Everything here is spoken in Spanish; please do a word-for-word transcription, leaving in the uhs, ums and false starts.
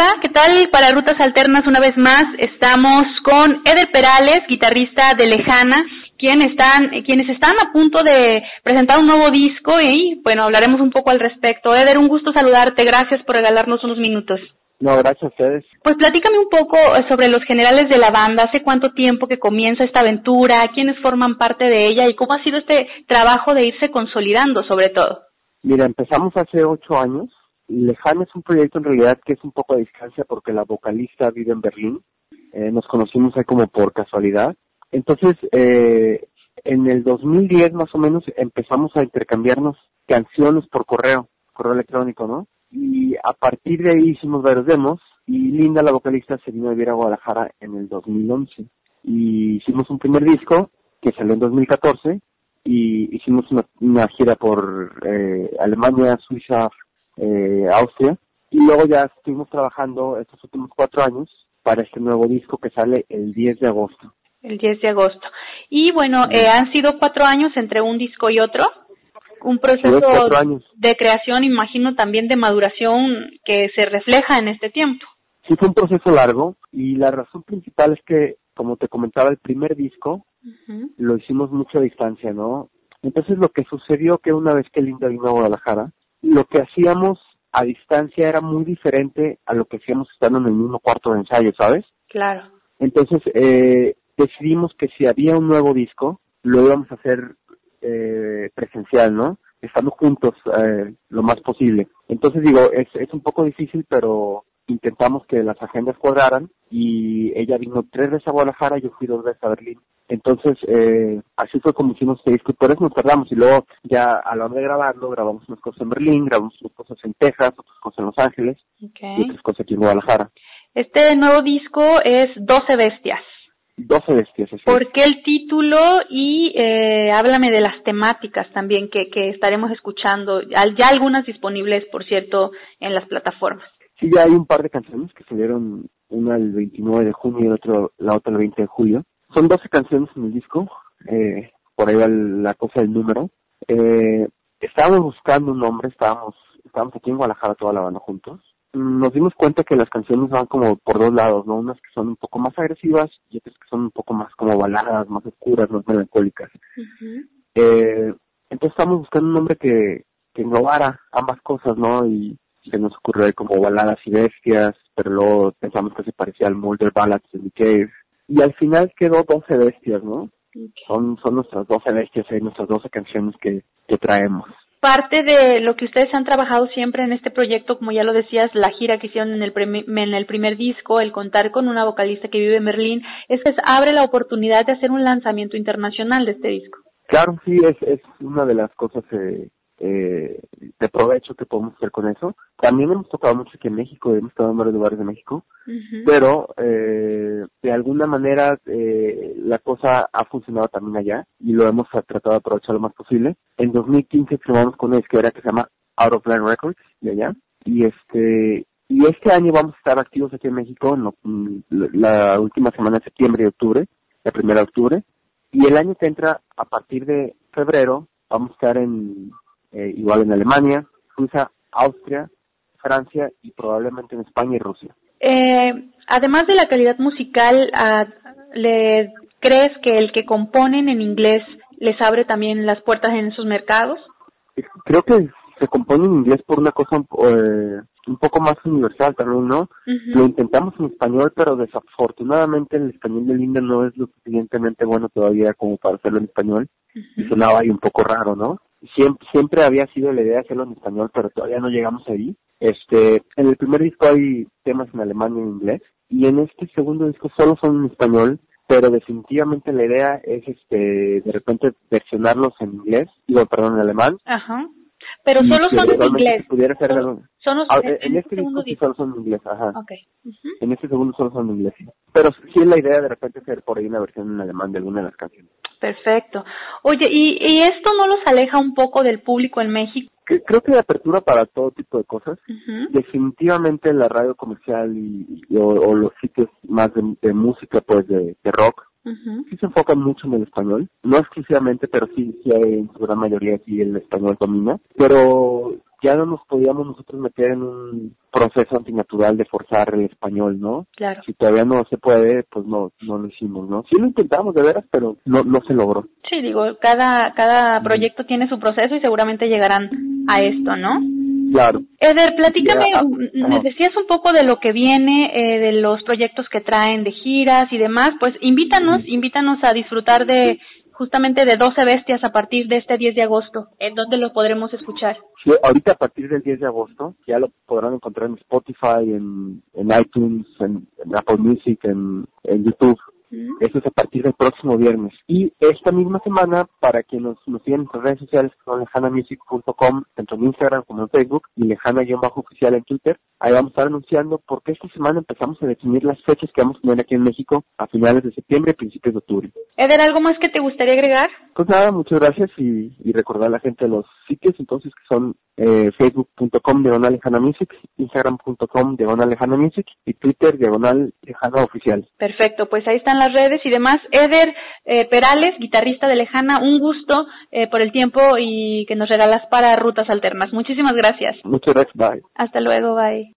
Hola, ¿qué tal? Para Rutas Alternas una vez más estamos con Eder Perales, guitarrista de Lejana, quien están, quienes están a punto de presentar un nuevo disco y bueno, hablaremos un poco al respecto. Eder, un gusto saludarte, gracias por regalarnos unos minutos. No, gracias a ustedes. Pues platícame un poco sobre los generales de la banda, hace cuánto tiempo que comienza esta aventura, quiénes forman parte de ella y cómo ha sido este trabajo de irse consolidando sobre todo. Mira, empezamos hace ocho años. Lejana es un proyecto en realidad que es un poco a distancia porque la vocalista vive en Berlín. Eh, nos conocimos ahí como por casualidad. Entonces, eh, en el dos mil diez más o menos empezamos a intercambiarnos canciones por correo, correo electrónico, ¿no? Y a partir de ahí hicimos varios demos y Linda, la vocalista, se vino a vivir a Guadalajara en el dos mil once. Y hicimos un primer disco que salió en dos mil catorce y hicimos una, una gira por eh, Alemania, Suiza, eh, Austria. Y luego ya estuvimos trabajando estos últimos cuatro años para este nuevo disco que sale el diez de agosto. El diez de agosto. Y bueno, eh, han sido cuatro años entre un disco y otro. Un proceso de creación, imagino, también de maduración que se refleja en este tiempo. Sí, fue un proceso largo y la razón principal es que, como te comentaba, el primer disco uh-huh. lo hicimos mucho a distancia, ¿no? Entonces lo que sucedió que una vez que Linda vino a Guadalajara, lo que hacíamos a distancia era muy diferente a lo que hacíamos estando en el mismo cuarto de ensayo, ¿sabes? Claro. Entonces eh, decidimos que si había un nuevo disco, lo íbamos a hacer Eh, presencial, ¿no? Estando juntos eh, lo más posible. Entonces digo, es, es un poco difícil, pero intentamos que las agendas cuadraran y ella vino tres veces a Guadalajara y yo fui dos veces a Berlín. Entonces, eh, así fue como hicimos este disco y por eso nos tardamos y luego ya a la hora de grabarlo, grabamos unas cosas en Berlín, grabamos unas cosas en Texas, otras cosas en Los Ángeles okay. y otras cosas aquí en Guadalajara. Este nuevo disco es doce Bestias. doce Bestias, sí. ¿Por qué el título? Y eh, háblame de las temáticas también que, que estaremos escuchando. Ya algunas disponibles, por cierto, en las plataformas. Sí, ya hay un par de canciones que salieron, una el veintinueve de junio y el otro, la otra el veinte de julio. Son doce canciones en el disco, eh, por ahí va la cosa del número. Eh, estábamos buscando un nombre, estábamos, estábamos aquí en Guadalajara toda la banda juntos. Nos dimos cuenta que las canciones van como por dos lados, ¿no? Unas que son un poco más agresivas y otras que son un poco más como baladas, más oscuras, más melancólicas. Uh-huh. Eh, entonces estamos buscando un nombre que, que englobara ambas cosas, ¿no? Y se nos ocurrió ahí como Baladas y Bestias, pero luego pensamos que se parecía al Mulder Ballads de Nick Cave. Y al final quedó doce Bestias, ¿no? Okay. Son, son nuestras doce bestias, eh, nuestras doce canciones que, que traemos. Parte de lo que ustedes han trabajado siempre en este proyecto, como ya lo decías, la gira que hicieron en el, premi- en el primer disco, el contar con una vocalista que vive en Berlín, es que abre la oportunidad de hacer un lanzamiento internacional de este disco. Claro, sí, es, es una de las cosas eh, eh, de provecho que podemos hacer con eso. También hemos tocado mucho aquí en México, hemos estado en varios lugares de México, uh-huh. pero eh, de alguna manera eh, la cosa ha funcionado también allá y lo hemos tratado de aprovechar lo más posible. En dos mil quince firmamos con una disquera que se llama Out of Line Records de allá y este y este año vamos a estar activos aquí en México en lo, la última semana de septiembre y octubre, la primera de octubre, y el año que entra a partir de febrero vamos a estar en eh, igual en Alemania, Suiza, Austria, Francia y probablemente en España y Rusia. Eh, además de la calidad musical, uh, ¿le crees que el que componen en inglés les abre también las puertas en esos mercados? Creo que se compone en inglés por una cosa eh, un poco más universal también, ¿no? Uh-huh. Lo intentamos en español, pero desafortunadamente el español de Linda no es lo suficientemente bueno todavía como para hacerlo en español. Uh-huh. Y sonaba ahí un poco raro, ¿no? Siempre, siempre había sido la idea de hacerlo en español, pero todavía no llegamos ahí. Este, en el primer disco hay temas en alemán y en inglés, y en este segundo disco solo son en español, pero definitivamente la idea es este de repente versionarlos en inglés, digo, perdón, en alemán. Ajá. Pero solo son en inglés. Pudiera ser son, son los, ah, en, en, en este disco sí solo son en inglés, ajá. Okay. Uh-huh. En este segundo solo son en inglés. Pero sí es la idea de repente hacer por ahí una versión en alemán de alguna de las canciones. Perfecto. Oye, ¿y, y esto no los aleja un poco del público en México? Creo que hay apertura para todo tipo de cosas. Uh-huh. Definitivamente la radio comercial y, y o, o los sitios más de, de música, pues de, de rock, Uh-huh. Sí se enfocan mucho en el español, no exclusivamente, pero sí, sí hay en su gran mayoría sí el español domina, pero ya no nos podíamos nosotros meter en un proceso antinatural de forzar el español, ¿no? Claro. Si todavía no se puede, pues no, no lo hicimos, ¿no? Sí lo intentamos de veras, pero no, no se logró. Sí, digo, cada, cada proyecto tiene su proceso y seguramente llegarán a esto, ¿no? Claro. Eder, platícame, Ya, me decías un poco de lo que viene, eh, de los proyectos que traen, de giras y demás, pues invítanos, uh-huh. invítanos a disfrutar de justamente de doce Bestias a partir de este diez de agosto. ¿En dónde lo podremos escuchar? Sí, ahorita a partir del diez de agosto ya lo podrán encontrar en Spotify, en, en iTunes, en, en Apple Music, en, en YouTube. Uh-huh. Eso es a partir del próximo viernes. Y esta misma semana, para que nos, nos sigan en nuestras redes sociales, que son lejana music punto com, tanto en Instagram como en Facebook, y lejana-oficial en Twitter, ahí vamos a estar anunciando, porque esta semana empezamos a definir las fechas que vamos a tener aquí en México a finales de septiembre y principios de octubre. Eder, ¿algo más que te gustaría agregar? Pues nada, muchas gracias y, y recordar a la gente los sitios, entonces, que son eh, facebook punto com diagonal lejana music, instagram punto com diagonal lejana music y Twitter diagonal lejana oficial. Perfecto, pues ahí están las redes y demás. Eder eh, Perales, guitarrista de Lejana, un gusto eh, por el tiempo y que nos regalas para Rutas Alternas. Muchísimas gracias. Muchas gracias, bye. Hasta luego, bye.